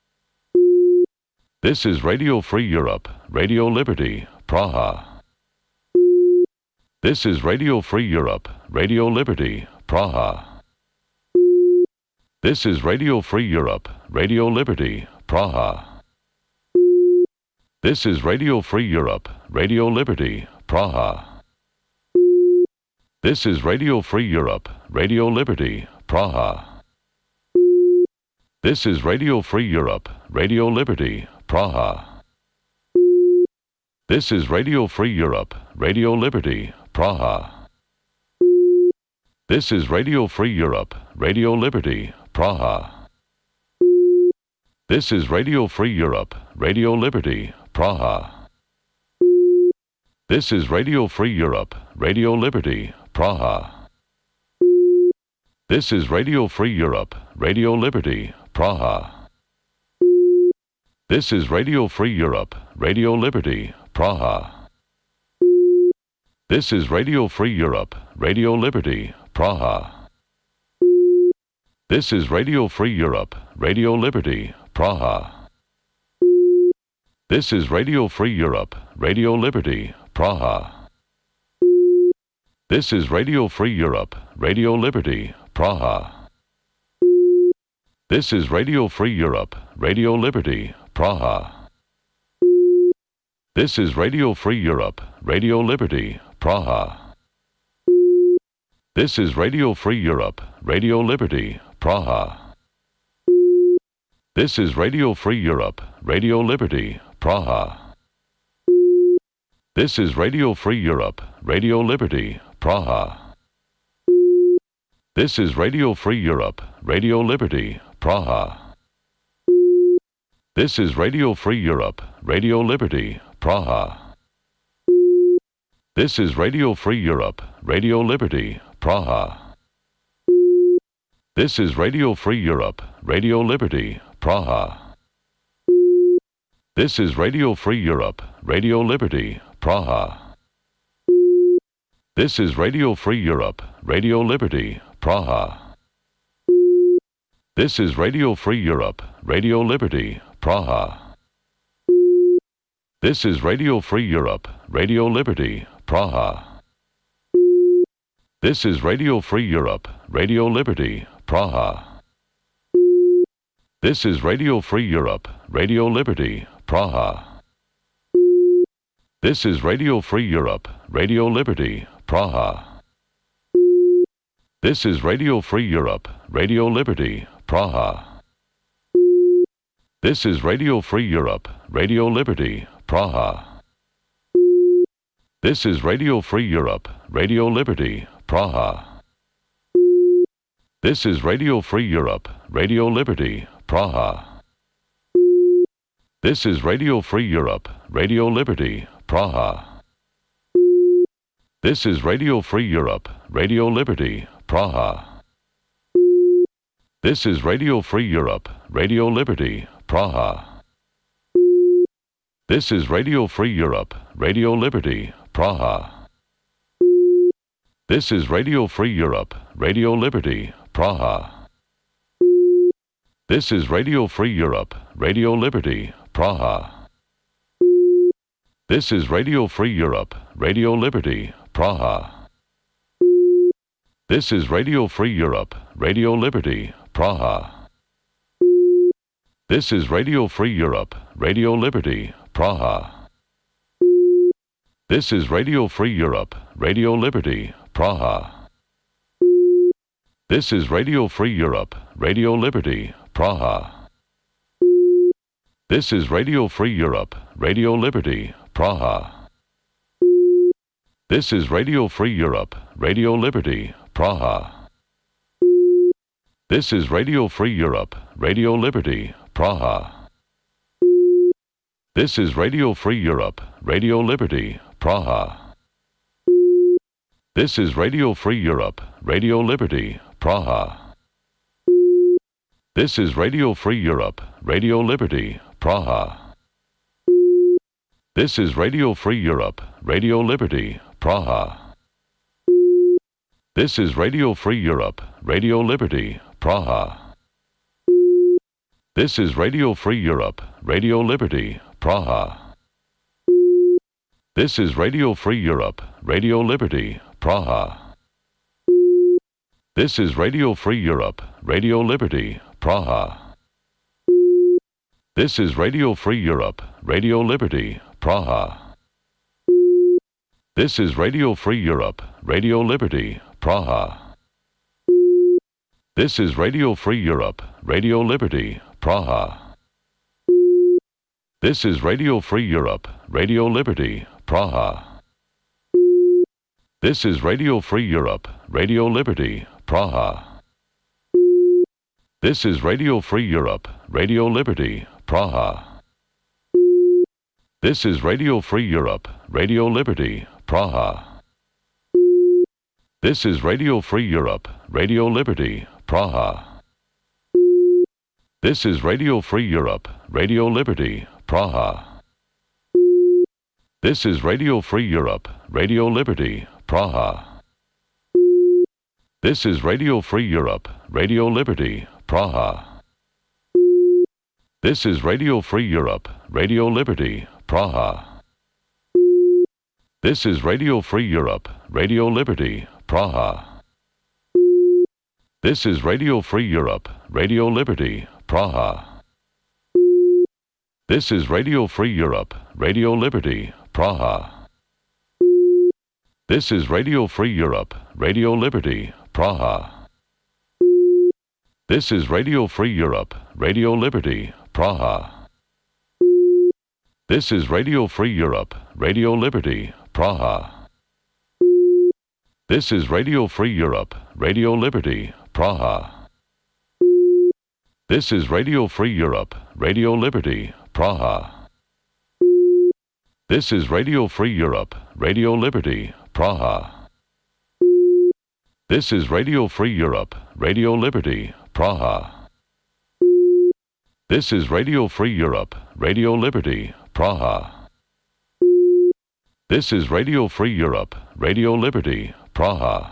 This is Radio Free Europe, Radio Liberty, Praha. This is Radio Free Europe, Radio Liberty, Praha. This is Radio Free Europe, Radio Liberty, Praha. This is Radio Free Europe, Radio Liberty, Praha. This is Radio Free Europe, Radio Liberty, Praha. This is Radio Free Europe, Radio Liberty, Praha. This is Radio Free Europe, Radio Liberty, Praha. This is Radio Free Europe, Radio Liberty, Praha. This is Radio Free Europe, Radio Liberty, Praha. This is Radio Free Europe, Radio Liberty, Praha. This is Radio Free Europe, Radio Liberty, Praha. This is Radio Free Europe, Radio Liberty, Praha. This is Radio Free Europe, Radio Liberty, Praha. This is Radio Free Europe, Radio Liberty, Praha. This is Radio Free Europe, Radio Liberty, Praha. This is Radio Free Europe, Radio Liberty, Praha. This is Radio Free Europe, Radio Liberty, Praha. This is Radio Free Europe, Radio Liberty, Praha. This is Radio Free Europe, Radio Liberty, Praha. This is Radio Free Europe, Radio Liberty, Praha. This is Radio Free Europe, Radio Liberty, Praha. This is Radio Free Europe, Radio Liberty, Praha. This is Radio Free Europe, Radio Liberty, Praha. This is Radio Free Europe, Radio Liberty, Praha. This is Radio Free Europe, Radio Liberty, Praha. This is Radio Free Europe, Radio Liberty, Praha. This is Radio Free Europe, Radio Liberty, Praha. This is Radio Free Europe, Radio Liberty, Praha. This is Radio Free Europe, Radio Liberty, Praha. This is Radio Free Europe, Radio Liberty, Praha. This is Radio Free Europe, Radio Liberty, Praha. This is Radio Free Europe, Radio Liberty, Praha. This is Radio Free Europe, Radio Liberty, Praha. This is Radio Free Europe, Radio Liberty, Praha. This is Radio Free Europe, Radio Liberty, Praha. This is Radio Free Europe, Radio Liberty, Praha. This is Radio Free Europe, Radio Liberty, Praha. This is Radio Free Europe, Radio Liberty, Praha. This is Radio Free Europe, Radio Liberty, Praha. This is Radio Free Europe, Radio Liberty, Praha. This is Radio Free Europe, Radio Liberty, Praha. This is Radio Free Europe, Radio Liberty, Praha. This is Radio Free Europe, Radio Liberty, Praha. This is Radio Free Europe, Radio Liberty, Praha. This is Radio Free Europe, Radio Liberty, Praha. This is Radio Free Europe, Radio Liberty, Praha. This is Radio Free Europe, Radio Liberty, Praha. This is Radio Free Europe, Radio Liberty, Praha. This is Radio Free Europe, Radio Liberty, Praha. This is Radio Free Europe, Radio Liberty, Praha. This is Radio Free Europe, Radio Liberty, Praha. This is Radio Free Europe, Radio Liberty, Praha. This is Radio Free Europe, Radio Liberty, Praha. This is Radio Free Europe, Radio Liberty, Praha. This is Radio Free Europe, Radio Liberty, Praha. This is Radio Free Europe, Radio Liberty, Praha. This is Radio Free Europe, Radio Liberty, Praha. This is Radio Free Europe, Radio Liberty, Praha. This is Radio Free Europe, Radio Liberty, Praha. This is Radio Free Europe, Radio Liberty, Praha. This is Radio Free Europe, Radio Liberty, Praha. This is Radio Free Europe, Radio Liberty, Praha. This is Radio Free Europe, Radio Liberty, Praha. This is Radio Free Europe, Radio Liberty, Praha. This is Radio Free Europe, Radio Liberty, Praha. This is Radio Free Europe, Radio Liberty, Praha. This is Radio Free Europe, Radio Liberty, Praha. This is Radio Free Europe, Radio Liberty, Praha. This is Radio Free Europe, Radio Liberty, Praha. This is Radio Free Europe, Radio Liberty, Praha. This is Radio Free Europe, Radio Liberty, Praha. This is Radio Free Europe, Radio Liberty, Praha. This is Radio Free Europe, Radio Liberty, Praha. This is Radio Free Europe, Radio Liberty, Praha. This is Radio Free Europe, Radio Liberty, Praha. This is Radio Free Europe, Radio Liberty, Praha. This is Radio Free Europe, Radio Liberty, Praha. This is Radio Free Europe, Radio Liberty, Praha. This is Radio Free Europe, Radio Liberty, Praha. This is Radio Free Europe, Radio Liberty, Praha. This is Radio Free Europe, Radio Liberty, Praha. This is Radio Free Europe, Radio Liberty, Praha.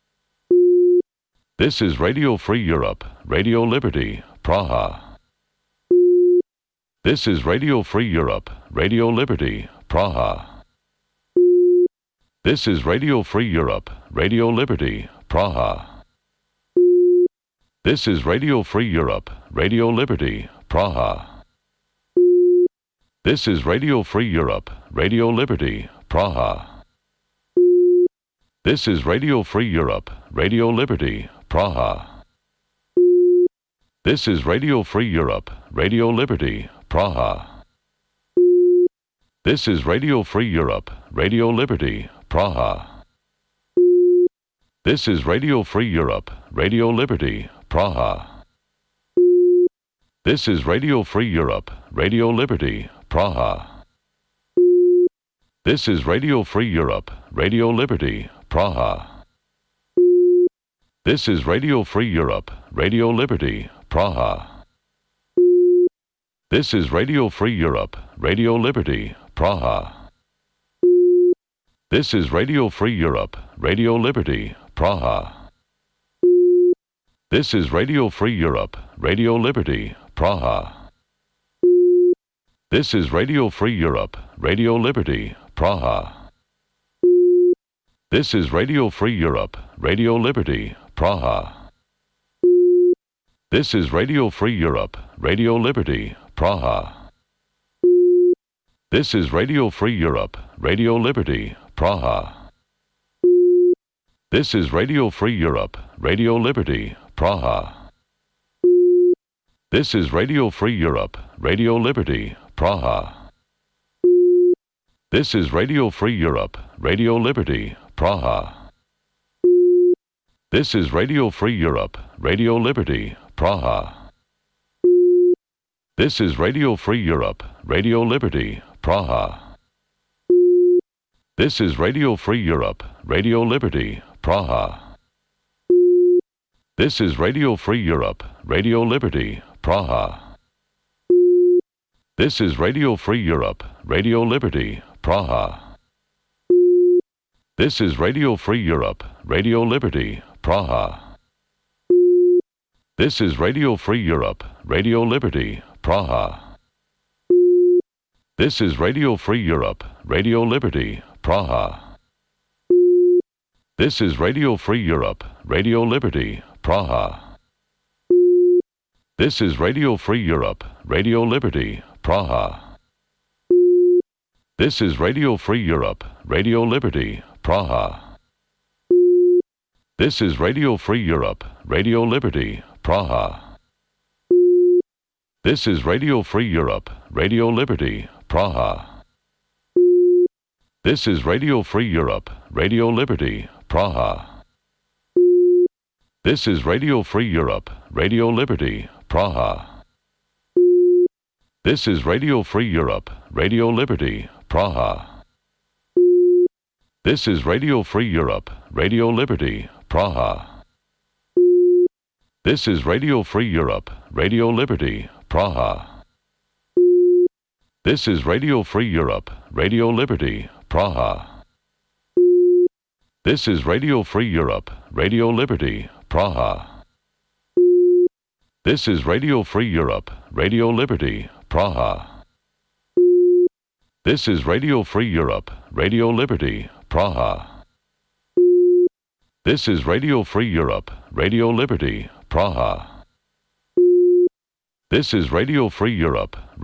This is Radio Free Europe, Radio Liberty, Praha. This is Radio Free Europe, Radio Liberty, Praha. This is Radio Free Europe, Radio Liberty, Praha. This is Radio Free Europe, Radio Liberty, Praha. This is Radio Free Europe, Radio Liberty, Praha. This is Radio Free Europe, Radio Liberty, Praha. This is Radio Free Europe, Radio Liberty, Praha. This is Radio Free Europe, Radio Liberty, Praha. This is Radio Free Europe, Radio Liberty, Praha. This is Radio Free Europe, Radio Liberty, Praha. This is Radio Free Europe, Radio Liberty, Praha. This is Radio Free Europe, Radio Liberty, Praha. This is Radio Free Europe, Radio Liberty, Praha. This is Radio Free Europe, Radio Liberty, Praha. This is Radio Free Europe, Radio Liberty, Praha. This is Radio Free Europe, Radio Liberty, Praha. This is Radio Free Europe, Radio Liberty, Praha. This is Radio Free Europe, Radio Liberty, Praha. This is Radio Free Europe, Radio Liberty, Praha. This is Radio Free Europe, Radio Liberty, Praha. This is Radio Free Europe, Radio Liberty, Praha. This is Radio Free Europe, Radio Liberty, Praha. This is Radio Free Europe, Radio Liberty, Praha. This is Radio Free Europe, Radio Liberty, Praha. This is Radio Free Europe, Radio Liberty, Praha. This is Radio Free Europe, Radio Liberty, Praha. This is Radio Free Europe, Radio Liberty, Praha. This is Radio Free Europe, Radio Liberty, Praha. This is Radio Free Europe, Radio Liberty, Praha. This is Radio Free Europe, Radio Liberty, Praha. This is Radio Free Europe, Radio Liberty, Praha. This is Radio Free Europe, Radio Liberty, Praha. This is Radio Free Europe, Radio Liberty, Praha. This is Radio Free Europe, Radio Liberty, Praha. This is Radio Free Europe, Radio Liberty, Praha. This is Radio Free Europe, Radio Liberty, Praha. This is Radio Free Europe, Radio Liberty, Praha. This is Radio Free Europe, Radio Liberty, Praha. This is Radio Free Europe, Radio Liberty, Praha. This is Radio Free Europe, Radio Liberty, Praha. This is Radio Free Europe, Radio Liberty, Praha. This is Radio Free Europe, Radio Liberty, Praha. This is Radio Free Europe, Radio Liberty, Praha. This is Radio Free Europe, Radio Liberty, Praha. This is Radio Free Europe, Radio Liberty, Praha. This is Radio Free Europe.